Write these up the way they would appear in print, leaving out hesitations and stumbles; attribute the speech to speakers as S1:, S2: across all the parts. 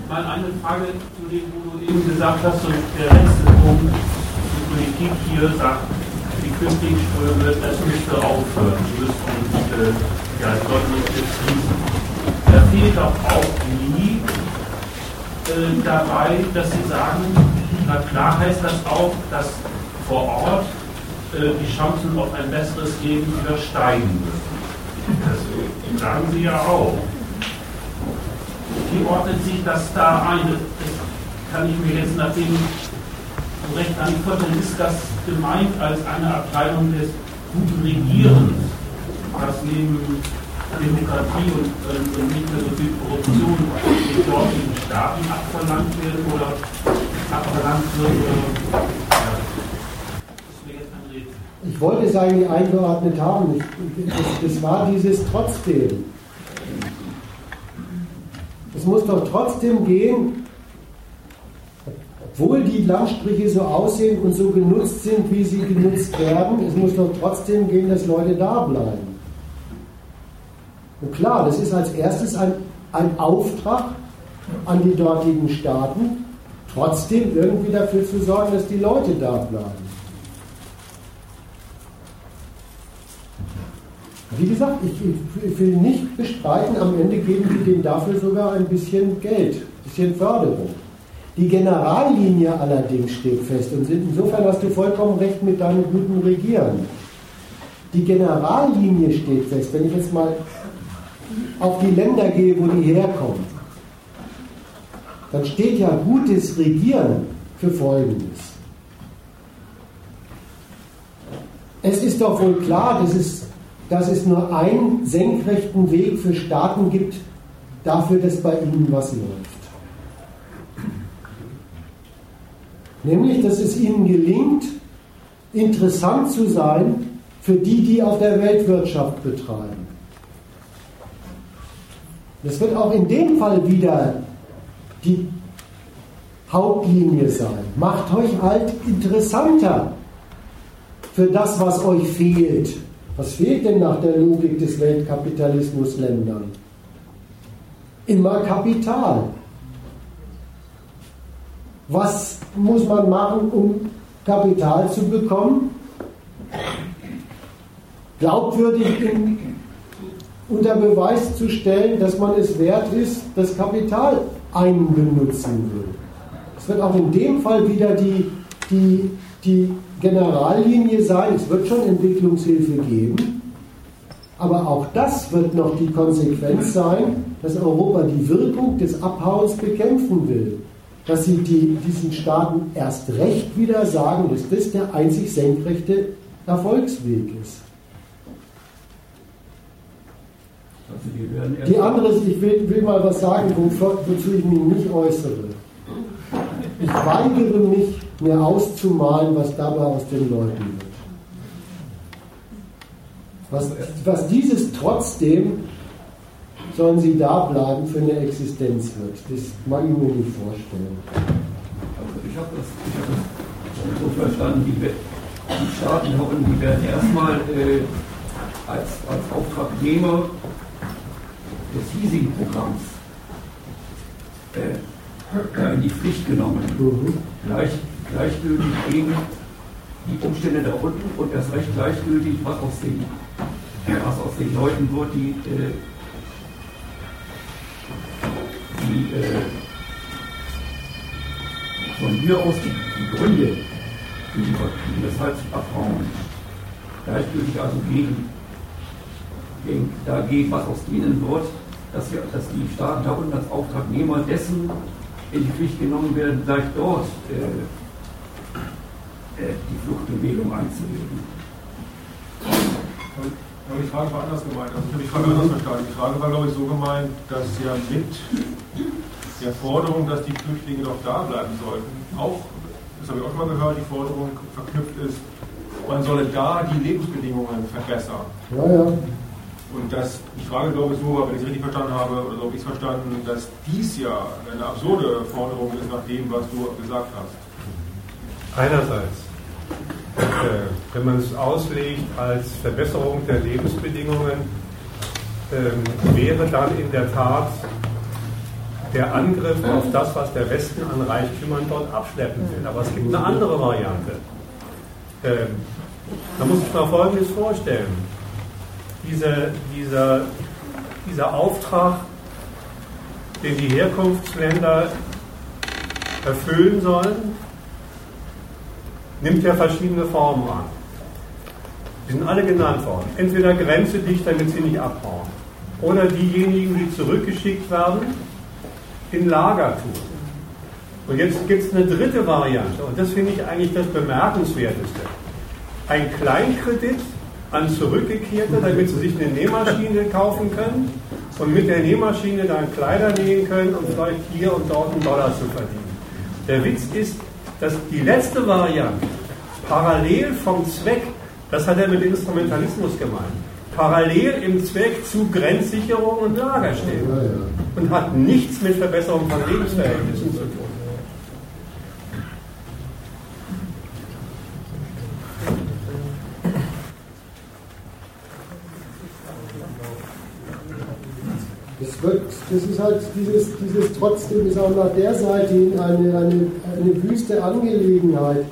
S1: mal eine Frage zu dem, wo du eben gesagt hast, und der letzte Punkt, die Politik hier sagt, die Flüchtlingsströme, das müsste aufhören, die sollten uns jetzt schließen. Da fehlt doch auch nie dabei, dass Sie sagen, na klar heißt das auch, dass vor Ort die Chancen auf ein besseres Leben wieder steigen müssen. Das sagen Sie ja auch. Wie ordnet sich das da ein? Das kann ich mir jetzt nach dem Recht antworten. Ist das gemeint als eine Abteilung des guten Regierens, was neben Demokratie und nicht mehr so viel Korruption den dortigen Staaten abverlangt wird oder abverlangt wird? Das wäre jetzt ein Rätsel.
S2: Ich wollte es eigentlich eingeordnet haben. Das war dieses trotzdem. Es muss doch trotzdem gehen, obwohl die Landstriche so aussehen und so genutzt sind, wie sie genutzt werden, es muss doch trotzdem gehen, dass Leute da bleiben. Und klar, das ist als erstes ein Auftrag an die dortigen Staaten, trotzdem irgendwie dafür zu sorgen, dass die Leute da bleiben. Wie gesagt, ich will nicht bestreiten, am Ende geben wir denen dafür sogar ein bisschen Geld, ein bisschen Förderung. Die Generallinie allerdings steht fest und insofern hast du vollkommen recht mit deinem guten Regieren. Die Generallinie steht fest, wenn ich jetzt mal auf die Länder gehe, wo die herkommen, dann steht ja gutes Regieren für Folgendes. Es ist doch wohl klar, dass es nur einen senkrechten Weg für Staaten gibt, dafür, dass bei ihnen was läuft. Nämlich, dass es ihnen gelingt, interessant zu sein für die, die auf der Weltwirtschaft betreiben. Das wird auch in dem Fall wieder die Hauptlinie sein. Macht euch halt interessanter für das, was euch fehlt. Was fehlt denn nach der Logik des Weltkapitalismus-Ländern? Immer Kapital. Was muss man machen, um Kapital zu bekommen? Glaubwürdig unter Beweis zu stellen, dass man es wert ist, das Kapital einbenutzen will. Es wird auch in dem Fall wieder die Generallinie sein. Es wird schon Entwicklungshilfe geben, aber auch das wird noch die Konsequenz sein, dass Europa die Wirkung des Abhauens bekämpfen will. Dass sie diesen Staaten erst recht wieder sagen, dass das der einzig senkrechte Erfolgsweg ist. Die andere, ich will mal was sagen, wozu ich mich nicht äußere. Ich weigere mich, mir auszumalen, was dabei aus den Leuten wird. Was dieses trotzdem, sollen sie da bleiben, für eine Existenz wird. Das mag ich mir nicht vorstellen.
S3: Also ich habe das so verstanden, die Staaten die werden erstmal als Auftragnehmer des Leasingprogramms in die Pflicht genommen. Gleichgültig gegen die Umstände da unten und erst recht gleichgültig, was aus den Leuten wird, die von hier aus die Gründe für die Vertriebe, weshalb sie abhauen. Gleichgültig also dagegen, was aus denen wird, dass die Staaten da unten als Auftragnehmer dessen in die Pflicht genommen werden, gleich dort die Fluchtbewegung einzulegen.
S4: Aber die Frage war anders gemeint. Also ich habe die Frage anders verstanden. Die Frage war, glaube ich, so gemeint, dass ja mit der Forderung, dass die Flüchtlinge doch da bleiben sollten, auch, das habe ich auch schon mal gehört, die Forderung verknüpft ist, man solle da die Lebensbedingungen verbessern.
S2: Ja, ja.
S4: Und die Frage, glaube ich, so, wenn ich es richtig verstanden habe, oder so habe ich es verstanden, dass dies ja eine absurde Forderung ist nach dem, was du gesagt hast.
S5: Einerseits, wenn man es auslegt als Verbesserung der Lebensbedingungen, wäre dann in der Tat der Angriff auf das, was der Westen an Reichtümern dort abschleppen will. Aber es gibt eine andere Variante. Da muss ich mal Folgendes vorstellen. Dieser Auftrag, den die Herkunftsländer erfüllen sollen, nimmt ja verschiedene Formen an. Die sind alle genannt worden. Entweder Grenze dicht, damit sie nicht abhauen. Oder diejenigen, die zurückgeschickt werden, in Lager tun. Und jetzt gibt es eine dritte Variante. Und das finde ich eigentlich das Bemerkenswerteste. Ein Kleinkredit an Zurückgekehrte, damit sie sich eine Nähmaschine kaufen können und mit der Nähmaschine dann Kleider nähen können und vielleicht hier und dort einen Dollar zu verdienen. Der Witz ist, dass die letzte Variante parallel vom Zweck, das hat er mit Instrumentalismus gemeint, parallel im Zweck zu Grenzsicherung und Lager steht und hat nichts mit Verbesserung von Lebensverhältnissen zu tun.
S2: Das ist halt dieses trotzdem ist auch nach der Seite hin eine wüste Angelegenheit.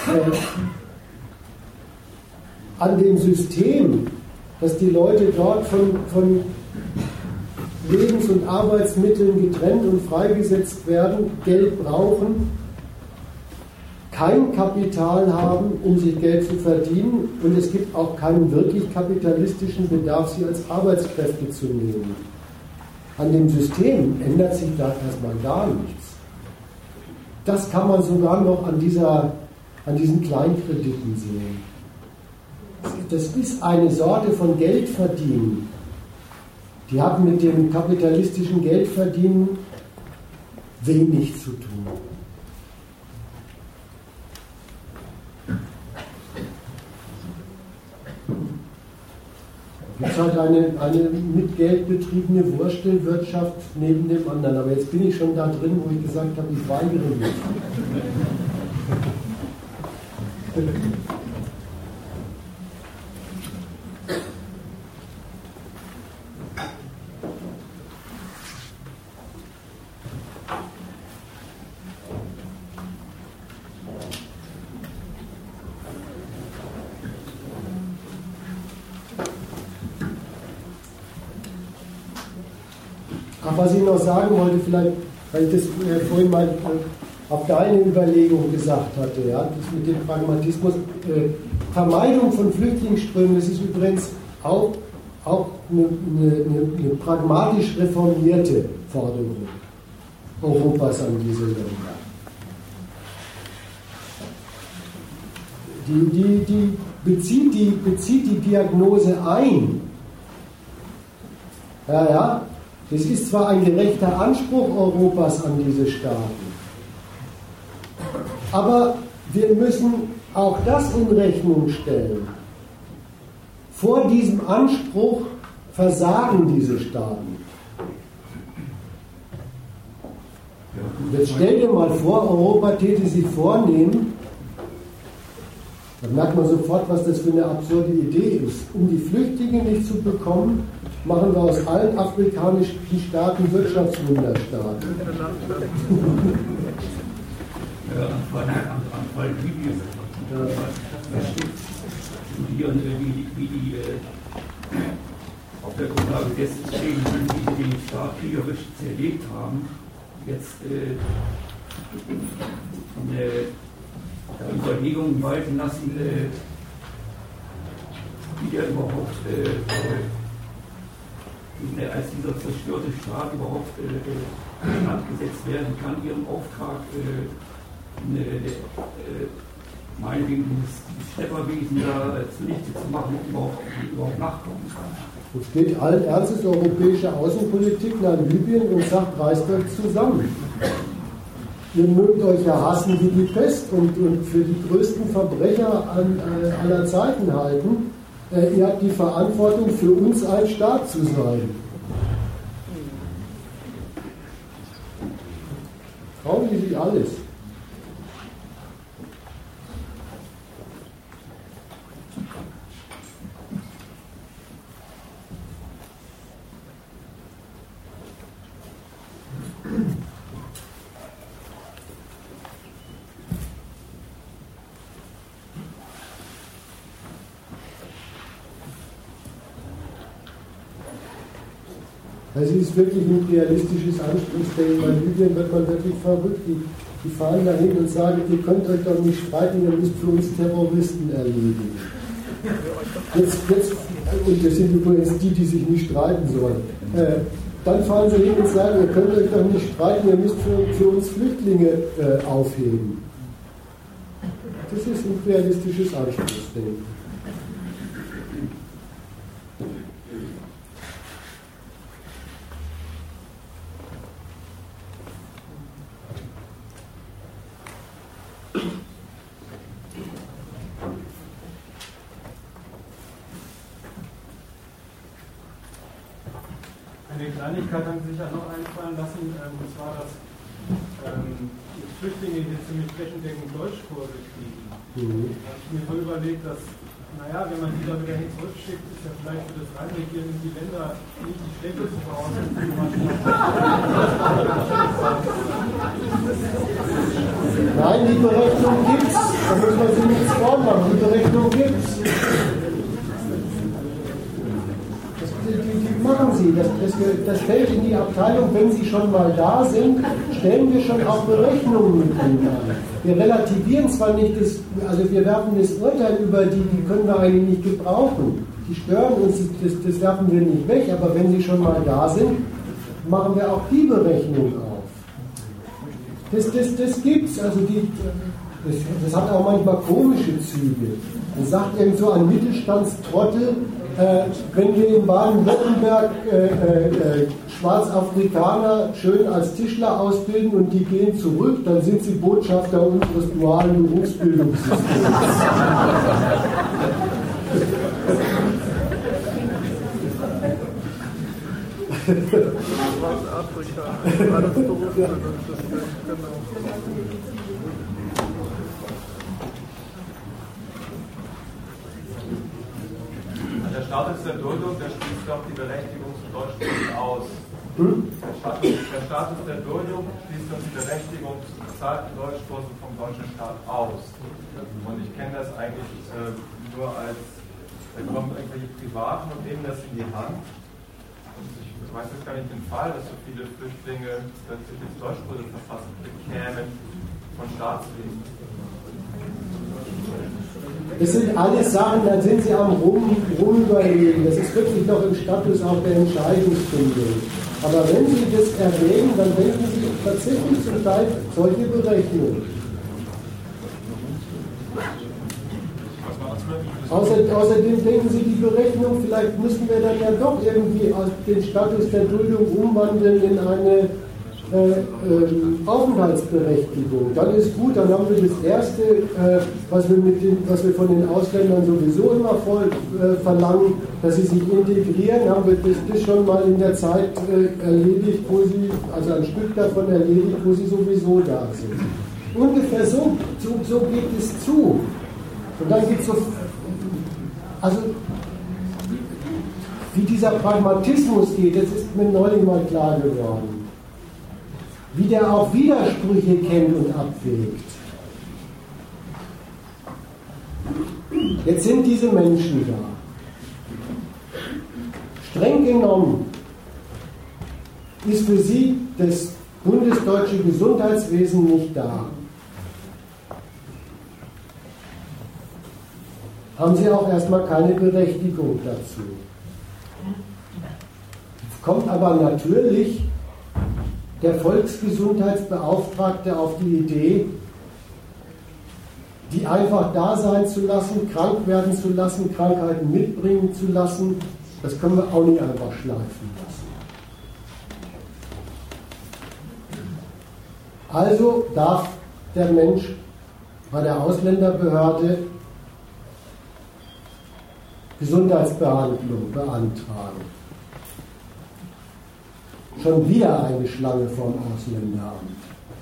S2: An dem System, dass die Leute dort von Lebens- und Arbeitsmitteln getrennt und freigesetzt werden, Geld brauchen, kein Kapital haben, um sich Geld zu verdienen, und es gibt auch keinen wirklich kapitalistischen Bedarf, sie als Arbeitskräfte zu nehmen. An dem System ändert sich da erstmal gar nichts. Das kann man sogar noch an diesen Kleinkrediten sehen. Das ist eine Sorte von Geldverdienen. Die hat mit dem kapitalistischen Geldverdienen wenig zu tun. Es gibt halt eine mit Geld betriebene Wurstelwirtschaft neben dem anderen. Aber jetzt bin ich schon da drin, wo ich gesagt habe, ich weigere mich. Was ich noch sagen wollte, vielleicht, weil ich das vorhin mal auf deine Überlegung gesagt hatte, ja, das mit dem Pragmatismus, Vermeidung von Flüchtlingsströmen, das ist übrigens auch eine pragmatisch reformierte Forderung Europas an diese Länder. Die bezieht die Diagnose ein. Ja. Das ist zwar ein gerechter Anspruch Europas an diese Staaten, aber wir müssen auch das in Rechnung stellen. Vor diesem Anspruch versagen diese Staaten. Jetzt stell dir mal vor, Europa täte sich vornehmen, dann merkt man sofort, was das für eine absurde Idee ist. Um die Flüchtlinge nicht zu bekommen, machen wir aus allen afrikanischen Staaten Wirtschaftswunderstaaten.
S3: Anfall Libyen. Studieren, wie die auf der Grundlage dessen stehen, wie die den Staat kriegerisch zerlegt haben, jetzt Überlegungen walten lassen, wie der überhaupt als dieser zerstörte Staat überhaupt gesetzt werden kann, ihrem Auftrag meinetwegen das Schlepperwesen da zunichte zu machen und überhaupt nachkommen kann.
S2: Es geht allen Ernstes europäische Außenpolitik nach Libyen und sagt, reißt euch zusammen. Ihr mögt euch ja hassen wie die Pest und für die größten Verbrecher aller Zeiten halten. Ihr habt die Verantwortung, für uns ein Staat zu sein. Trauen die sich alles. Also es ist wirklich ein realistisches Anspruchsdenken. Bei Libyen wird man wirklich verrückt. Die fahren dahin und sagen, ihr könnt euch doch nicht streiten, ihr müsst für uns Terroristen erledigen. Jetzt, und das sind übrigens die sich nicht streiten sollen. Dann fahren sie hin und sagen, ihr könnt euch doch nicht streiten, ihr müsst für uns Flüchtlinge aufheben. Das ist ein realistisches Anspruchsdenken.
S6: Eine Kleinigkeit haben Sie sich ja noch einfallen lassen, und zwar, dass Flüchtlinge hier ziemlich flächendeckend Deutschkurse kriegen. Da habe ich mir voll überlegt, dass, naja, wenn man die da wieder hin zurückschickt, ist ja vielleicht für das Reinregieren in die Länder nicht die schlechteste Voraussetzung.
S2: Nein, die Berechnung gibt's. Da muss man sich nichts vormachen. Die Berechnung gibt's. Die machen sie. Das fällt in die Abteilung, wenn sie schon mal da sind, stellen wir schon auch Berechnungen mit ihnen an. Wir relativieren zwar nicht, also wir werfen das Urteil über die können wir eigentlich nicht gebrauchen. Die stören uns, das werfen wir nicht weg, aber wenn sie schon mal da sind, machen wir auch die Berechnung auf. Das gibt's, also das hat auch manchmal komische Züge. Man sagt eben so ein Mittelstandstrottel, wenn wir in Baden-Württemberg Schwarzafrikaner schön als Tischler ausbilden und die gehen zurück, dann sind sie Botschafter unseres dualen Berufsbildungssystems.
S7: Schwarzafrika, war das Berufsbildungssystem, genau.
S8: Der Status der Duldung, der schließt doch die Berechtigung zum Deutschkurs aus. Der Status der Duldung schließt doch die Berechtigung zu bezahlten Deutschkursen vom deutschen Staat aus. Und ich kenne das eigentlich nur als, da kommen irgendwelche Privaten und nehmen das in die Hand. Und ich weiß jetzt gar nicht den Fall, dass so viele Flüchtlinge plötzlich jetzt Deutschkurse verfassen bekämen von Staatswegen.
S2: Das sind alles Sachen, da sind Sie am Rumüberlegen. Das ist wirklich noch im Status auch der Entscheidungsfindung. Aber wenn Sie das erwähnen, dann denken Sie tatsächlich zum Teil solche Berechnungen. Außerdem denken Sie die Berechnung, vielleicht müssen wir dann ja doch irgendwie den Status der Duldung umwandeln in eine Aufenthaltsberechtigung. Dann ist gut, dann haben wir das Erste, was wir von den Ausländern sowieso immer voll verlangen, dass sie sich integrieren, haben wir das schon mal in der Zeit erledigt, wo sie, also ein Stück davon erledigt, wo sie sowieso da sind. Ungefähr so geht es zu. Und dann gibt es so, also wie dieser Pragmatismus geht, das ist mir neulich mal klar geworden. Wie der auch Widersprüche kennt und abwägt. Jetzt sind diese Menschen da. Streng genommen ist für sie das bundesdeutsche Gesundheitswesen nicht da. Haben sie auch erstmal keine Berechtigung dazu. Kommt aber natürlich der Volksgesundheitsbeauftragte auf die Idee, die einfach da sein zu lassen, krank werden zu lassen, Krankheiten mitbringen zu lassen. Das können wir auch nicht einfach schleifen lassen. Also darf der Mensch bei der Ausländerbehörde Gesundheitsbehandlung beantragen. Schon wieder eine Schlange vom Ausländeramt.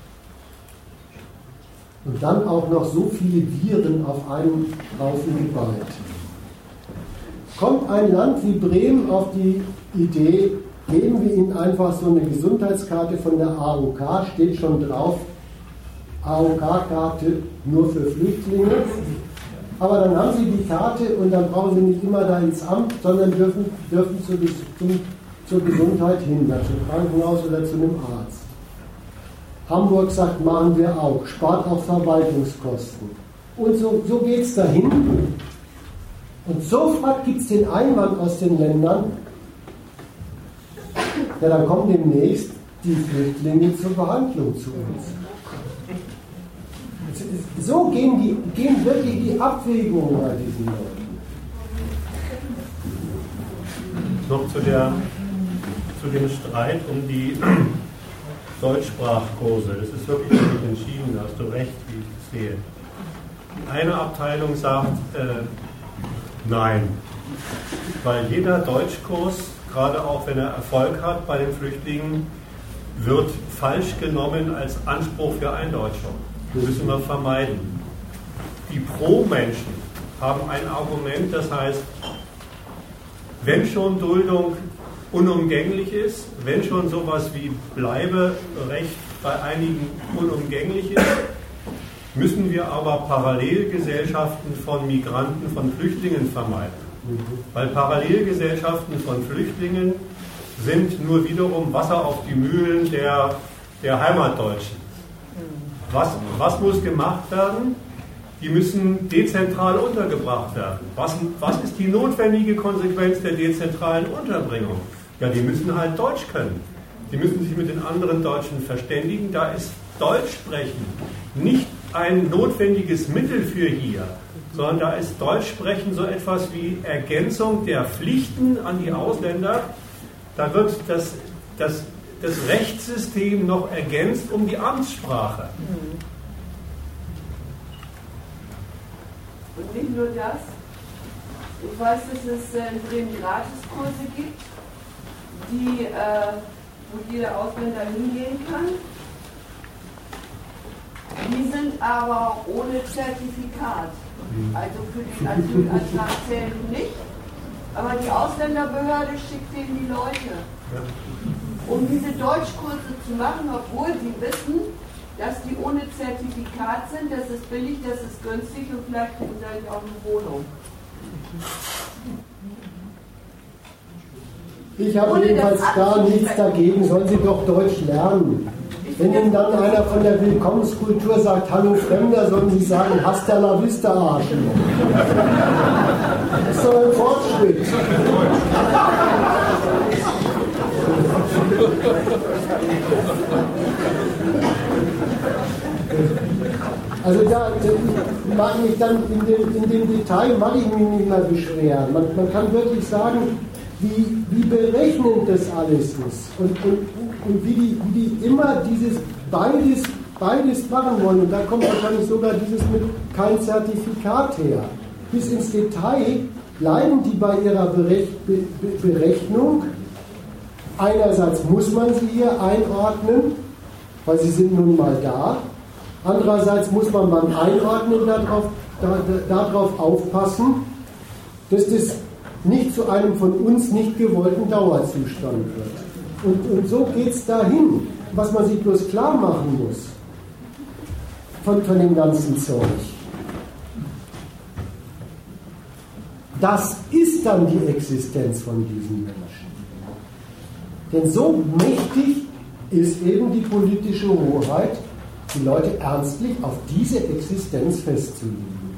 S2: Und dann auch noch so viele Viren auf einen Haufen geballt. Kommt ein Land wie Bremen auf die Idee, geben wir ihnen einfach so eine Gesundheitskarte von der AOK, steht schon drauf, AOK-Karte nur für Flüchtlinge. Aber dann haben sie die Karte und dann brauchen sie nicht immer da ins Amt, sondern dürfen zur Gesundheit hin, zum Krankenhaus oder zu einem Arzt. Hamburg sagt, machen wir auch, spart auch Verwaltungskosten. Und so geht es dahin. Und sofort gibt es den Einwand aus den Ländern, ja, dann kommen demnächst die Flüchtlinge zur Behandlung zu uns. So gehen wirklich die Abwägungen bei diesen Leuten.
S5: Noch zu dem Streit um die Deutschsprachkurse. Das ist wirklich nicht entschieden, da hast du recht, wie ich es sehe. Eine Abteilung sagt nein, weil jeder Deutschkurs, gerade auch wenn er Erfolg hat bei den Flüchtlingen, wird falsch genommen als Anspruch für Eindeutschung. Das müssen wir vermeiden. Die Pro-Menschen haben ein Argument, das heißt, wenn schon Duldung unumgänglich ist, wenn schon sowas wie Bleiberecht bei einigen unumgänglich ist, müssen wir aber Parallelgesellschaften von Migranten, von Flüchtlingen vermeiden. Weil Parallelgesellschaften von Flüchtlingen sind nur wiederum Wasser auf die Mühlen der Heimatdeutschen. Was muss gemacht werden? Die müssen dezentral untergebracht werden. Was ist die notwendige Konsequenz der dezentralen Unterbringung? Ja, die müssen halt Deutsch können. Die müssen sich mit den anderen Deutschen verständigen. Da ist Deutsch sprechen nicht ein notwendiges Mittel für hier, sondern da ist Deutsch sprechen so etwas wie Ergänzung der Pflichten an die Ausländer. Da wird das Rechtssystem noch ergänzt um die Amtssprache.
S9: Und nicht nur das. Ich weiß, dass es in Bremen Gratiskurse gibt, wo jeder Ausländer hingehen kann. Die sind aber ohne Zertifikat. Also für den Asylantrag zählen die nicht. Aber die Ausländerbehörde schickt denen die Leute. Um diese Deutschkurse zu machen, obwohl sie wissen, dass die ohne Zertifikat sind, das ist billig, das ist günstig und vielleicht kriegen sie auch eine Wohnung.
S2: Ich habe jedenfalls gar nichts dagegen, sollen sie doch Deutsch lernen. Wenn Ihnen dann einer von der Willkommenskultur sagt, hallo Fremder, sollen Sie sagen, hasta la vista, Arschloch. Das ist doch ein Fortschritt. Also da mag ich dann in dem Detail mag ich mich nicht mehr beschweren. Man kann wirklich sagen, wie berechnend das alles ist und wie die immer dieses beides machen wollen. Und da kommt wahrscheinlich sogar dieses mit kein Zertifikat her. Bis ins Detail bleiben die bei ihrer Berechnung. Einerseits muss man sie hier einordnen, weil sie sind nun mal da. Andererseits muss man beim Einordnen darauf aufpassen, dass das nicht zu einem von uns nicht gewollten Dauerzustand wird. Und so geht es dahin, was man sich bloß klar machen muss von dem ganzen Zeug. Das ist dann die Existenz von diesen Menschen. Denn so mächtig ist eben die politische Hoheit, die Leute ernstlich auf diese Existenz festzulegen.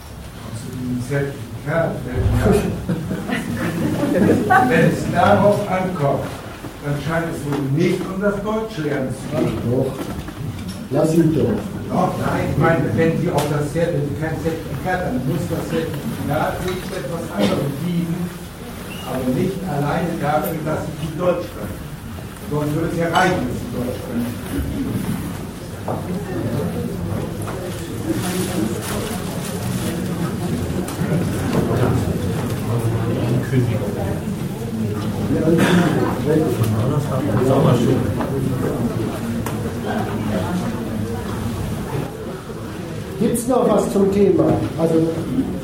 S10: Wenn es darauf ankommt, dann scheint es wohl nicht um das Deutschlernen zu gehen.
S2: Doch, lass ihn doch.
S10: Doch, nein, ich meine, wenn Sie auch das kein Zertifikat haben, muss das Zertifikat nicht etwas anderes dienen, aber nicht alleine dafür, dass Sie die Deutsch können. Sonst würde es ja reichen, dass Sie Deutsch können.
S2: Gibt es noch was zum Thema? Also